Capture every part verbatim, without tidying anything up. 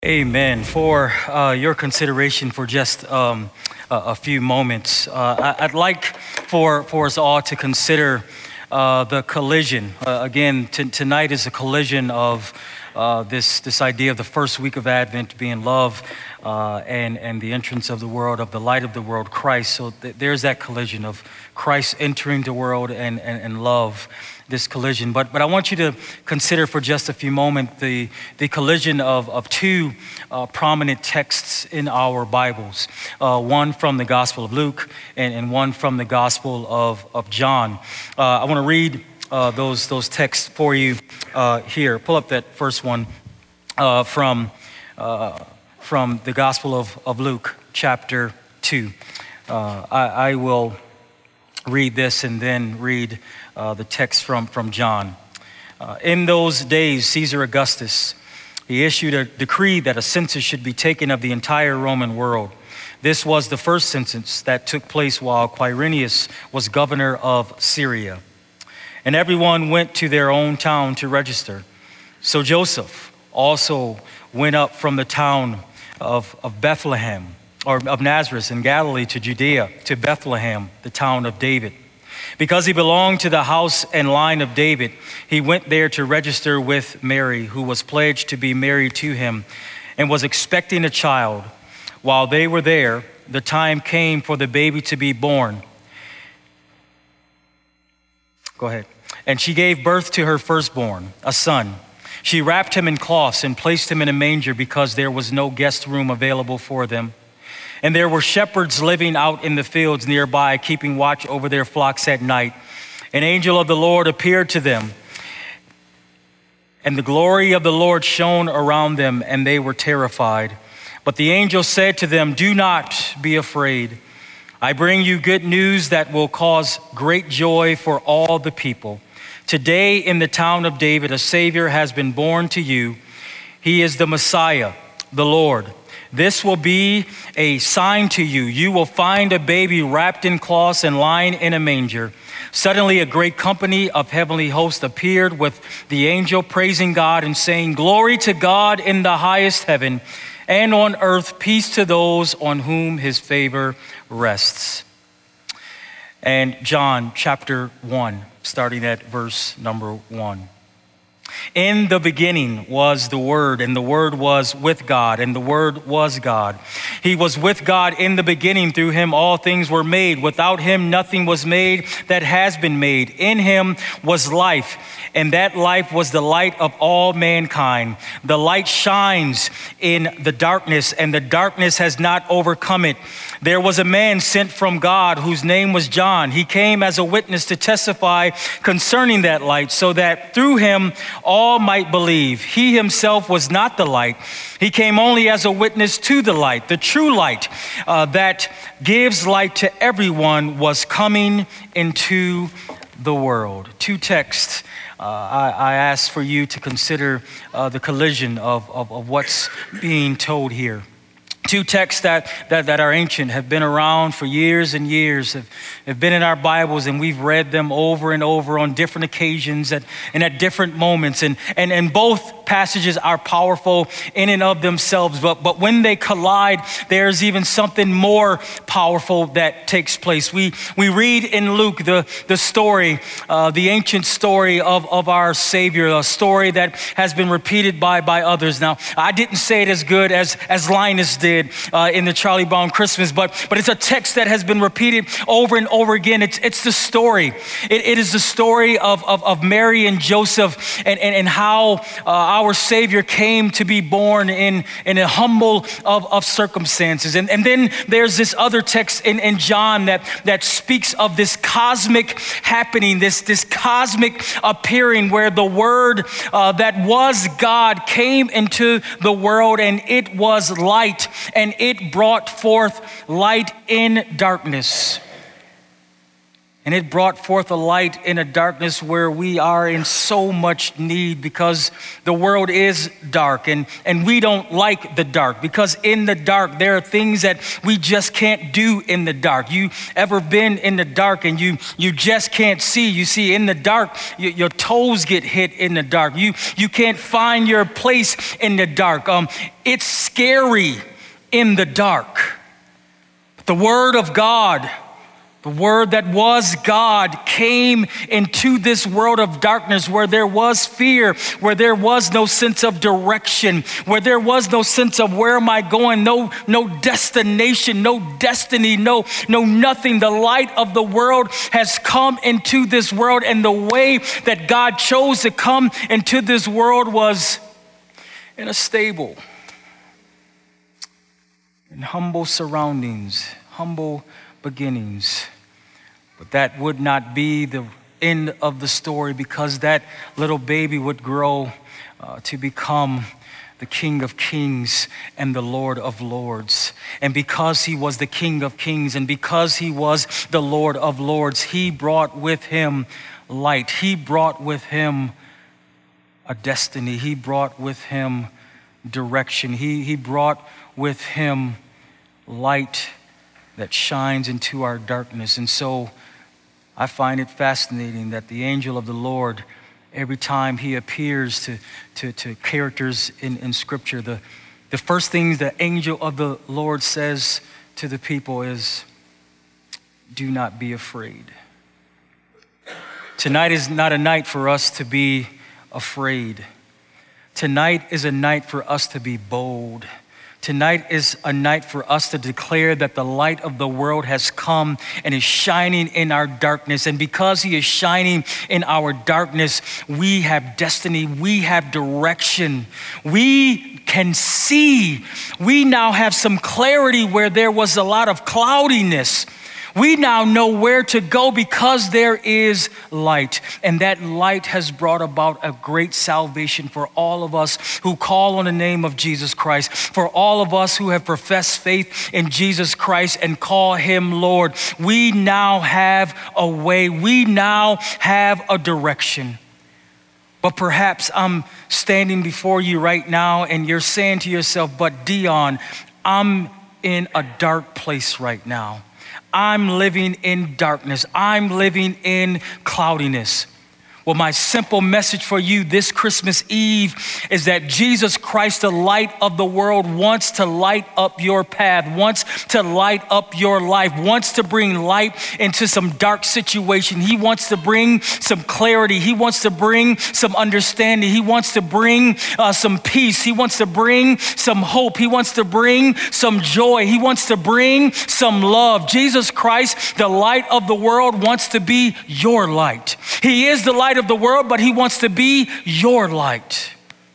Amen. For uh, your consideration for just um, a, a few moments, uh, I, I'd like for, for us all to consider uh, the collision. Uh, again, t- tonight is a collision of uh, this, this idea of the first week of Advent being love uh, and, and the entrance of the world, of the light of the world, Christ. So th- there's that collision of Christ entering the world and, and, and love. This collision, but but I want you to consider for just a few moments the the collision of of two uh, prominent texts in our Bibles, uh, one from the Gospel of Luke and, and one from the Gospel of of John. Uh, I want to read uh, those those texts for you uh, here. Pull up that first one uh, from uh, from the Gospel of of Luke, chapter two. Uh, I, I will read this and then read uh, the text from, from John. Uh, in those days, Caesar Augustus, he issued a decree that a census should be taken of the entire Roman world. This was the first census that took place while Quirinius was governor of Syria. And everyone went to their own town to register. So Joseph also went up from the town of, of Bethlehem, or of Nazareth in Galilee, to Judea, to Bethlehem, the town of David. Because he belonged to the house and line of David, he went there to register with Mary, who was pledged to be married to him and was expecting a child. While they were there, the time came for the baby to be born. Go ahead. And she gave birth to her firstborn, a son. She wrapped him in cloths and placed him in a manger because there was no guest room available for them. And there were shepherds living out in the fields nearby, keeping watch over their flocks at night. An angel of the Lord appeared to them, and the glory of the Lord shone around them, and they were terrified. But the angel said to them, "Do not be afraid. I bring you good news that will cause great joy for all the people. Today in the town of David, a Savior has been born to you. He is the Messiah, the Lord. This will be a sign to you. You will find a baby wrapped in cloths and lying in a manger." Suddenly a great company of heavenly hosts appeared with the angel, praising God and saying, "Glory to God in the highest heaven, and on earth peace to those on whom his favor rests." And John chapter one, starting at verse number one. In the beginning was the Word, and the Word was with God, and the Word was God. He was with God in the beginning. Through him all things were made. Without him nothing was made that has been made. In him was life, and that life was the light of all mankind. The light shines in the darkness, and the darkness has not overcome it. There was a man sent from God whose name was John. He came as a witness to testify concerning that light, so that through him all might believe. He himself was not the light. He came only as a witness to the light. The true light uh, that gives light to everyone was coming into the world. Two texts uh, I, I ask for you to consider uh, the collision of, of, of what's being told here. Two texts that, that, that are ancient, have been around for years and years, have, have been in our Bibles, and we've read them over and over on different occasions and, and at different moments. And, and, and both passages are powerful in and of themselves, but, but when they collide, there's even something more powerful that takes place. We, we read in Luke the, the story, uh, the ancient story of, of our Savior, a story that has been repeated by, by others. Now, I didn't say it as good as, as Linus did. Uh, in the Charlie Brown Christmas, but but it's a text that has been repeated over and over again. It's it's the story. It, it is the story of, of, of Mary and Joseph and, and, and how uh, our Savior came to be born in, in a humble of, of circumstances. And, and then there's this other text in, in John that, that speaks of this cosmic happening, this, this cosmic appearing where the Word uh, that was God came into the world, and it was light. And it brought forth light in darkness. And it brought forth a light in a darkness where we are in so much need, because the world is dark, and, and we don't like the dark, because in the dark there are things that we just can't do in the dark. You ever been in the dark and you you just can't see? You see, in the dark, you, your toes get hit in the dark. You, you can't find your place in the dark. Um, it's scary in the dark. The Word of God, the Word that was God, came into this world of darkness where there was fear, where there was no sense of direction, where there was no sense of where am I going, no, no destination, no destiny, no, no nothing. The light of the world has come into this world, and the way that God chose to come into this world was in a stable, in humble surroundings, humble beginnings. But that would not be the end of the story, because that little baby would grow uh, to become the King of Kings and the Lord of Lords. And because he was the King of Kings and because he was the Lord of Lords, he brought with him light. He brought with him a destiny. He brought with him direction. He, he brought with him light that shines into our darkness. And so I find it fascinating that the angel of the Lord, every time he appears to, to, to characters in, in Scripture, the, the first things the angel of the Lord says to the people is, do not be afraid. Tonight is not a night for us to be afraid. Tonight is a night for us to be bold. Tonight is a night for us to declare that the light of the world has come and is shining in our darkness. And because he is shining in our darkness, we have destiny, we have direction, we can see. We now have some clarity where there was a lot of cloudiness. We now know where to go because there is light. And that light has brought about a great salvation for all of us who call on the name of Jesus Christ, for all of us who have professed faith in Jesus Christ and call him Lord. We now have a way. We now have a direction. But perhaps I'm standing before you right now and you're saying to yourself, but Dion, I'm in a dark place right now. I'm living in darkness. I'm living in cloudiness. Well, my simple message for you this Christmas Eve is that Jesus Christ, the light of the world, wants to light up your path, wants to light up your life, wants to bring light into some dark situation. He wants to bring some clarity. He wants to bring some understanding. He wants to bring uh, some peace. He wants to bring some hope. He wants to bring some joy. He wants to bring some love. Jesus Christ, the light of the world, wants to be your light. He is the light of the world, but he wants to be your light.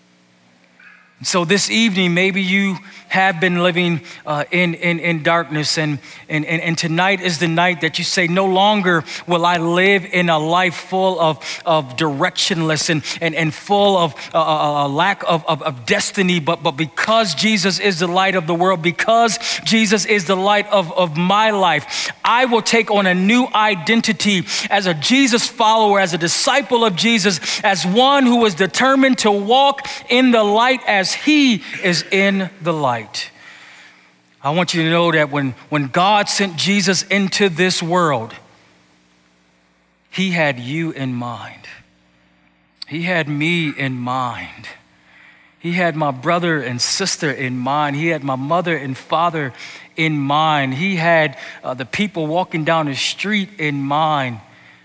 So this evening, maybe you have been living uh, in, in, in darkness, and, and, and, and tonight is the night that you say, no longer will I live in a life full of, of directionless and, and, and full of uh, a lack of, of, of destiny, but, but because Jesus is the light of the world, because Jesus is the light of, of my life, I will take on a new identity as a Jesus follower, as a disciple of Jesus, as one who is determined to walk in the light as he is in the light. I want you to know that when, when God sent Jesus into this world, he had you in mind. He had me in mind. He had my brother and sister in mind. He had my mother and father in mind. He had uh, the people walking down the street in mind.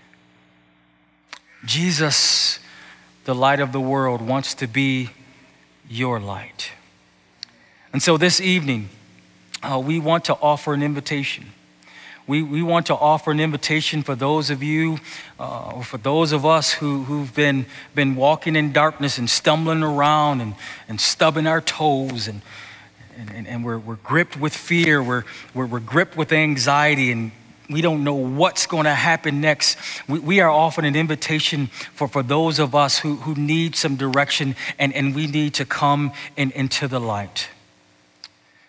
Jesus, the light of the world, wants to be your light. And so this evening, uh, we want to offer an invitation. We, we want to offer an invitation for those of you, uh, or for those of us who, who've been, been walking in darkness and stumbling around and, and stubbing our toes, and, and, and we're, we're gripped with fear, we're, we're, we're gripped with anxiety, and we don't know what's going to happen next. We, we are offering an invitation for, for those of us who, who need some direction, and, and we need to come in, into the light.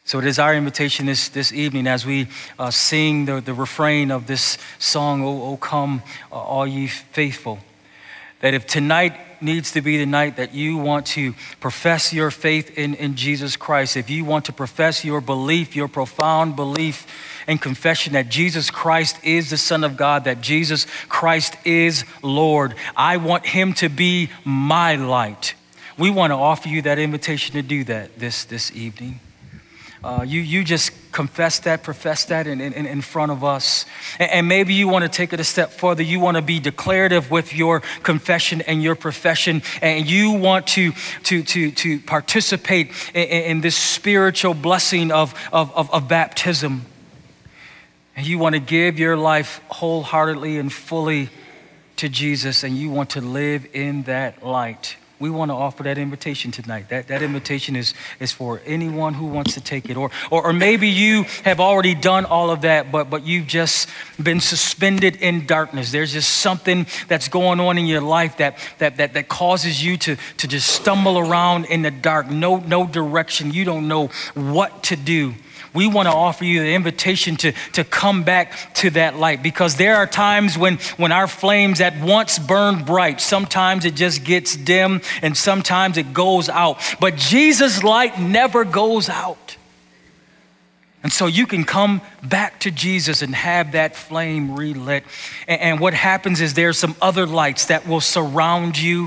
So it is our invitation this, this evening as we uh, sing the, the refrain of this song, "O, o come, uh, all ye faithful," that if tonight needs to be the night that you want to profess your faith in, in Jesus Christ, if you want to profess your belief, your profound belief and confession that Jesus Christ is the Son of God, that Jesus Christ is Lord, I want him to be my light. We want to offer you that invitation to do that this, this evening. Uh, you, you just confess that, profess that in, in, in front of us. And, and maybe you want to take it a step further. You want to be declarative with your confession and your profession. And you want to, to, to, to participate in, in this spiritual blessing of, of, of, of baptism. And you want to give your life wholeheartedly and fully to Jesus. And you want to live in that light. We want to offer that invitation tonight. That, that invitation is, is for anyone who wants to take it. Or, or, or maybe you have already done all of that, but, but you've just been suspended in darkness. There's just something that's going on in your life that, that, that, that causes you to, to just stumble around in the dark. No, no direction. You don't know what to do. We want to offer you the invitation to, to come back to that light, because there are times when, when our flames that once burned bright, sometimes it just gets dim and sometimes it goes out. But Jesus' light never goes out. And so you can come back to Jesus and have that flame relit. And, and what happens is there's some other lights that will surround you,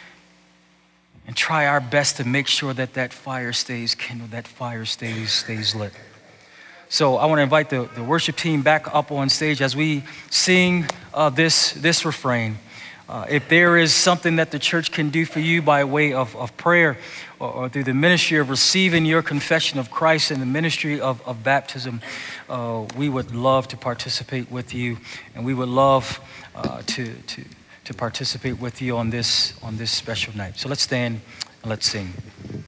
and try our best to make sure that that fire stays kindled, that fire stays, stays lit. So I want to invite the, the worship team back up on stage as we sing uh, this, this refrain. Uh, if there is something that the church can do for you by way of, of prayer or, or through the ministry of receiving your confession of Christ and the ministry of, of baptism, uh, we would love to participate with you, and we would love uh, to, to, to participate with you on this, on this special night. So let's stand and let's sing.